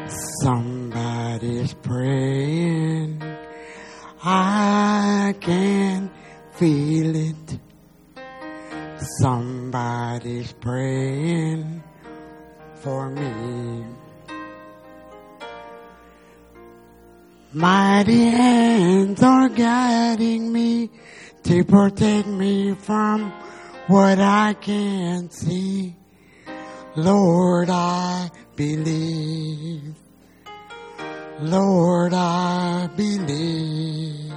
Somebody's praying. I can feel it. Somebody's praying for me. Mighty hands are guiding me to protect me from what I can't see. Lord, I believe. Lord, I believe.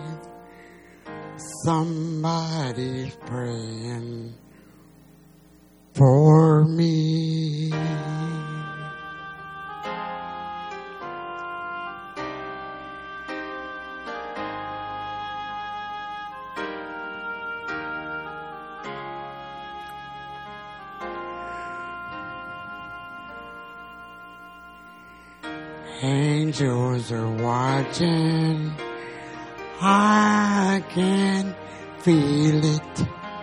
Somebody's praying for me. Angels are watching. I can feel it.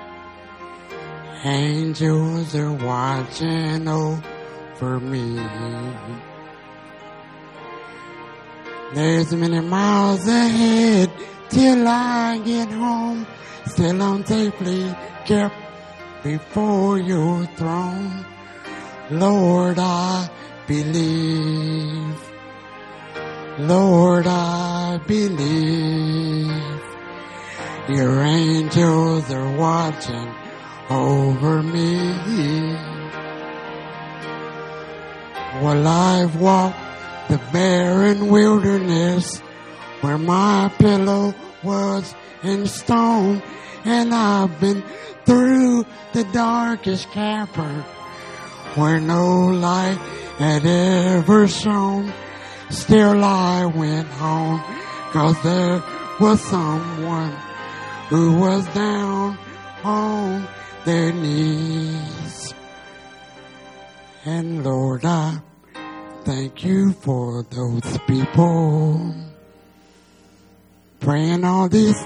Angels are watching over me. There's many miles ahead till I get home. Still I'm safely kept before your throne. Lord, I believe. Lord, I believe. Your angels are watching over me. Well, I've walked the barren wilderness where my pillow was in stone, and I've been through the darkest cavern where no light had ever shone. Still I went on, 'cause there was someone who was down on their knees. And Lord, I thank you for those people praying all this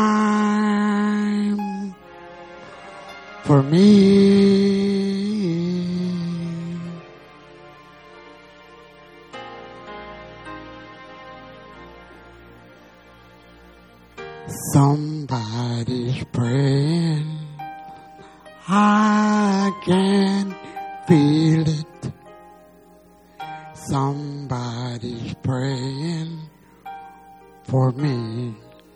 time for me. Somebody's praying. I can feel it. Somebody's praying for me.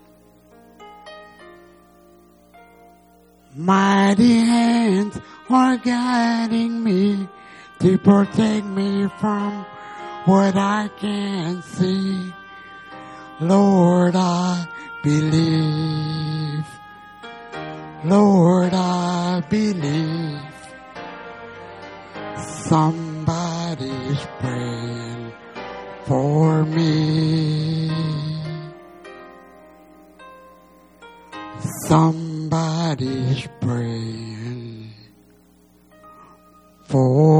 Mighty hands are guiding me to protect me from what I can't see. Lord, I believe. Lord, I believe. Somebody's praying for me. Somebody's praying for